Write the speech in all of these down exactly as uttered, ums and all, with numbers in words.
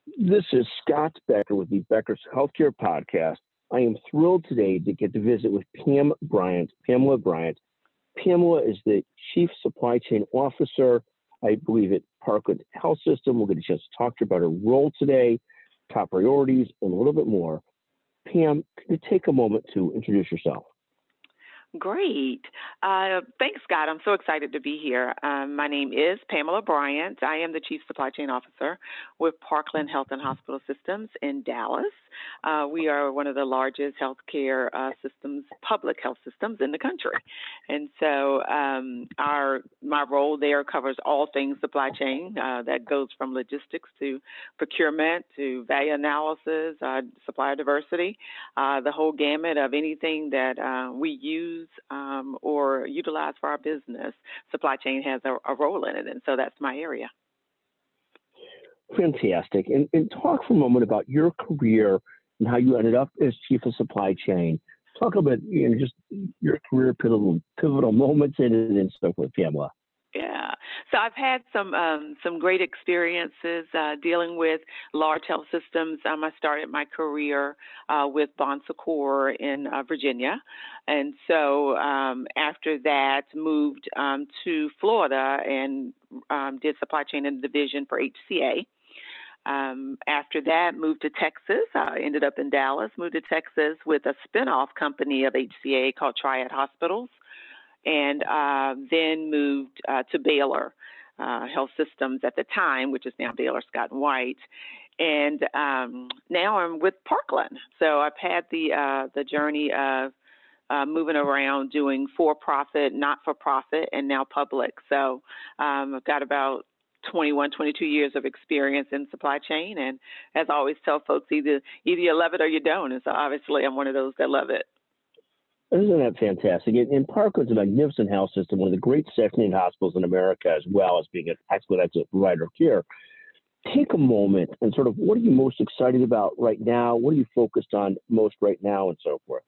This is Scott Becker with the Becker's Healthcare Podcast. I am thrilled today to get to visit with Pam Bryant, Pamela Bryant. Pamela is the Chief Supply Chain Officer, I believe, at Parkland Health System. We'll get a chance to talk to her about her role today, top priorities, and a little bit more. Pam, could you take a moment to introduce yourself? Great. Uh, thanks, Scott. I'm so excited to be here. Um, my name is Pamela Bryant. I am the Chief Supply Chain Officer with Parkland Health and Hospital Systems in Dallas. Uh, we are one of the largest healthcare uh, systems, public health systems in the country. And so um, our my role there covers all things supply chain. Uh, that goes from logistics to procurement to value analysis, uh, supplier diversity, uh, the whole gamut of anything that uh, we use Um, or utilize for our business. Supply chain has a, a role in it, and so that's my area. Fantastic. And, and talk for a moment about your career and how you ended up as Chief of Supply Chain. Talk a bit, you know, just your career pivotal, pivotal moments in it and so forth, Pamela. Yeah. So I've had some um, some great experiences uh, dealing with large health systems. Um, I started my career uh, with Bon Secours in uh, Virginia. And so um, after that, moved um, to Florida and um, did supply chain and division for H C A. Um, after that, moved to Texas. I ended up in Dallas, moved to Texas with a spinoff company of H C A called Triad Hospitals. And uh, then moved uh, to Baylor uh, Health Systems at the time, which is now Baylor Scott and White. And um, now I'm with Parkland. So I've had the uh, the journey of uh, moving around doing for-profit, not-for-profit, and now public. So um, I've got about twenty-one, twenty-two years of experience in supply chain. And as I always tell folks, either, either you love it or you don't. And so obviously I'm one of those that love it. Isn't that fantastic? And Parkland's a magnificent health system, one of the great Section eight hospitals in America, as well as being an excellent, excellent provider of care. Take a moment and sort of, what are you most excited about right now? What are you focused on most right now and so forth?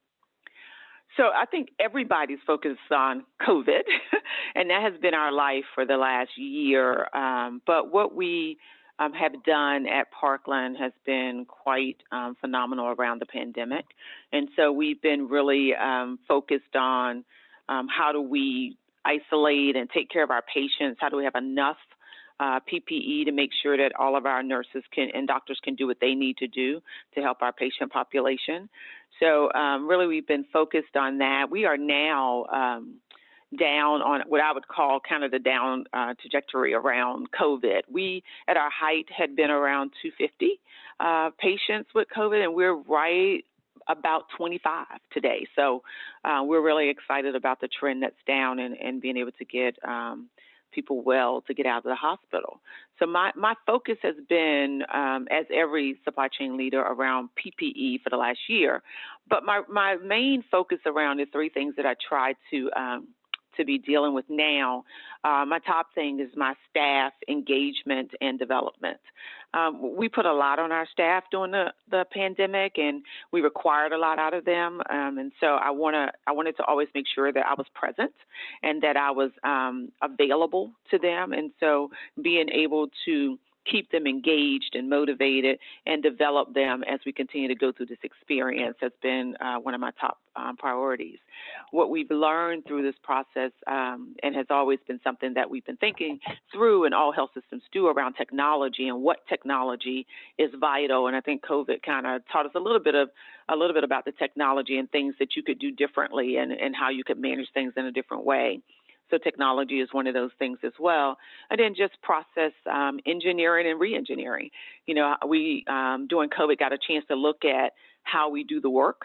So I think everybody's focused on COVID, and that has been our life for the last year. Um, but what we Um, have done at Parkland has been quite um, phenomenal around the pandemic. And so we've been really um, focused on um, how do we isolate and take care of our patients? How do we have enough uh, P P E to make sure that all of our nurses can and doctors can do what they need to do to help our patient population? So um, really we've been focused on that. We are now um, down on what I would call kind of the down uh, trajectory around COVID. We, at our height, had been around two hundred fifty uh, patients with COVID, and we're right about twenty-five today. So uh, we're really excited about the trend that's down and, and being able to get um, people well to get out of the hospital. So my, my focus has been, um, as every supply chain leader, around P P E for the last year. But my, my main focus around the three things that I try to um, to be dealing with now. Uh, my top thing is my staff engagement and development. Um, we put a lot on our staff during the, the pandemic, and we required a lot out of them. Um, and so I want to, I wanted to always make sure that I was present and that I was um, available to them. And so being able to keep them engaged and motivated and develop them as we continue to go through this experience has been uh, one of my top um, priorities. What we've learned through this process um, and has always been something that we've been thinking through and all health systems do around technology and what technology is vital. And I think COVID kind of taught us a little bit of a little bit about the technology and things that you could do differently and, and how you could manage things in a different way. So technology is one of those things as well. And then just process um, engineering and re-engineering. You know, we, um, during COVID, got a chance to look at how we do the work.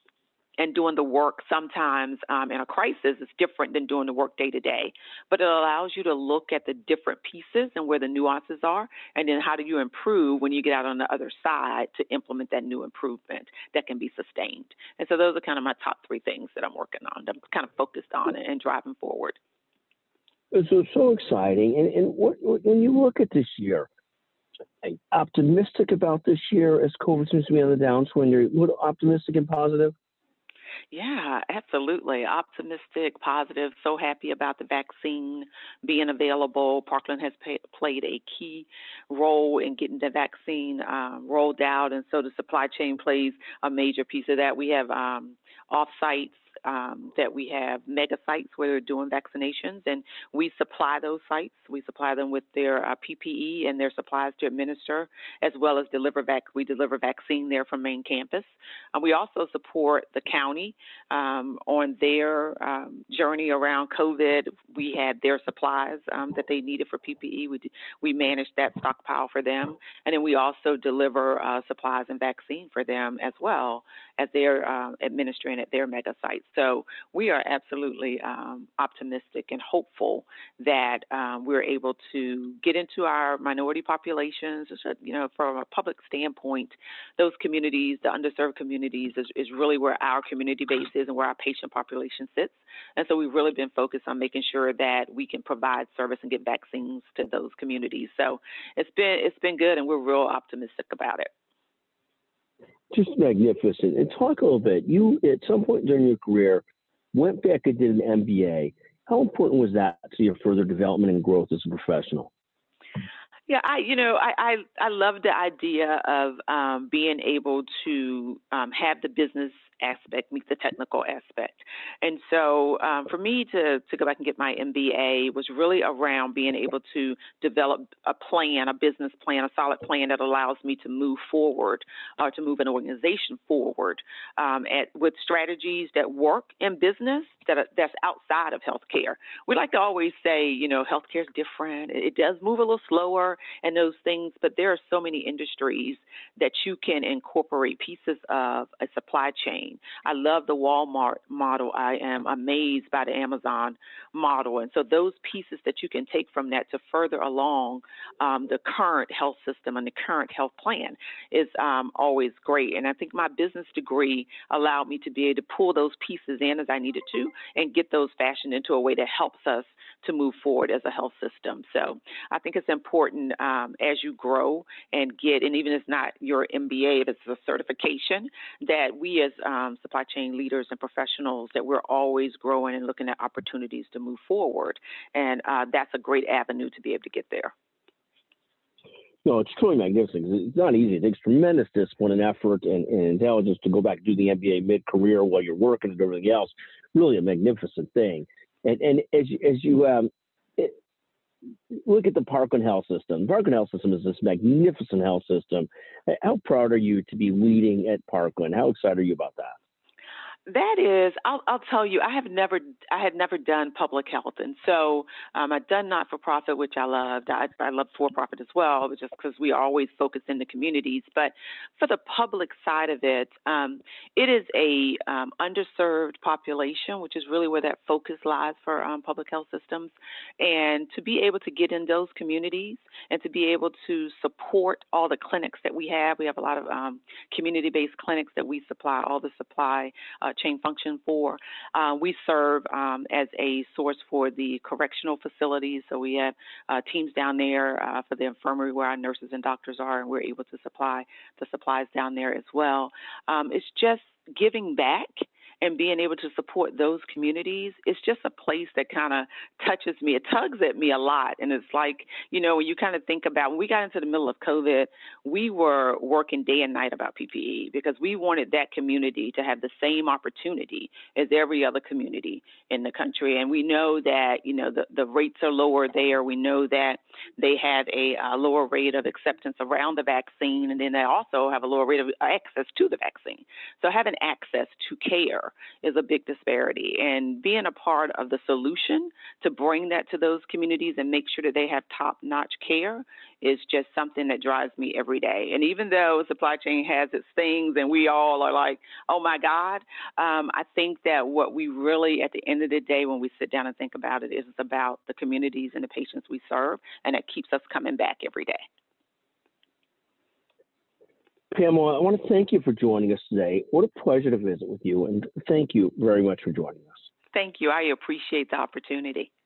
And doing the work sometimes um, in a crisis is different than doing the work day to day. But it allows you to look at the different pieces and where the nuances are. And then how do you improve when you get out on the other side to implement that new improvement that can be sustained. And so those are kind of my top three things that I'm working on, that I'm kind of focused on and driving forward. So, so exciting. And, and what, when you look at this year, are you optimistic about this year as COVID seems to be on the downswing? You're a little optimistic and positive? Yeah, absolutely. Optimistic, positive, so happy about the vaccine being available. Parkland has pay, played a key role in getting the vaccine um, rolled out, and so the supply chain plays a major piece of that. We have um, off sites. Um, that we have mega sites where they're doing vaccinations, and we supply those sites. We supply them with their uh, P P E and their supplies to administer, as well as deliver vac. We deliver vaccine there from main campus. Uh, we also support the county um, on their um, journey around COVID. We had their supplies um, that they needed for P P E. We, d- we managed that stockpile for them. And then we also deliver uh, supplies and vaccine for them as well as they're uh, administering at their mega sites. So we are absolutely um, optimistic and hopeful that um, we're able to get into our minority populations. You know, from a public standpoint, those communities, the underserved communities, is, is really where our community base is and where our patient population sits. And so we've really been focused on making sure that we can provide service and get vaccines to those communities. So it's been it's been good, and we're real optimistic about it. Just magnificent. And talk a little bit. You, at some point during your career, went back and did an M B A. How important was that to your further development and growth as a professional? Yeah, I, you know, I, I, I love the idea of um, being able to um, have the business aspect meet the technical aspect. And so um, for me to, to go back and get my M B A was really around being able to develop a plan, a business plan, a solid plan that allows me to move forward, or to move an organization forward um, at, with strategies that work in business that are, that's outside of healthcare. We like to always say, you know, healthcare is different. It does move a little slower and those things, but there are so many industries that you can incorporate pieces of a supply chain. I love the Walmart model. I am amazed by the Amazon model. And so those pieces that you can take from that to further along um, the current health system and the current health plan is um, always great. And I think my business degree allowed me to be able to pull those pieces in as I needed to and get those fashioned into a way that helps us to move forward as a health system. So I think it's important um, as you grow and get, and even if it's not your M B A, if it's a certification, that we as um, supply chain leaders and professionals, that we're always growing and looking at opportunities to move forward. And uh, that's a great avenue to be able to get there. No, it's truly magnificent. It's not easy. It takes tremendous discipline and effort and, and intelligence to go back and do the M B A mid-career while you're working and everything else. Really a magnificent thing. And and as you, as you um, it, look at the Parkland Health System, the Parkland Health System is this magnificent health system. How proud are you to be leading at Parkland? How excited are you about that? That is, I'll, I'll tell you, I have never, I had never done public health, and so um, I've done not-for-profit, which I loved. I, I love for-profit as well, but just because we always focus in the communities. But for the public side of it, um, it is a um, underserved population, which is really where that focus lies for um, public health systems. And to be able to get in those communities and to be able to support all the clinics that we have, we have a lot of um, community-based clinics that we supply all the supply. Uh, chain function for. Uh, we serve um, as a source for the correctional facilities. So we have uh, teams down there uh, for the infirmary where our nurses and doctors are, and we're able to supply the supplies down there as well. Um, it's just giving back and being able to support those communities. It's just a place that kind of touches me. It tugs at me a lot. And it's like, you know, when you kind of think about, when we got into the middle of COVID, we were working day and night about P P E because we wanted that community to have the same opportunity as every other community in the country. And we know that, you know, the, the rates are lower there. We know that they have a, a lower rate of acceptance around the vaccine, and then they also have a lower rate of access to the vaccine. So having access to care is a big disparity, and being a part of the solution to bring that to those communities and make sure that they have top-notch care is just something that drives me every day. And even though supply chain has its things and we all are like, oh my God, um, I think that what we really, at the end of the day, when we sit down and think about it, is it's about the communities and the patients we serve, and it keeps us coming back every day. Pamela, I want to thank you for joining us today. What a pleasure to visit with you, and thank you very much for joining us. Thank you. I appreciate the opportunity.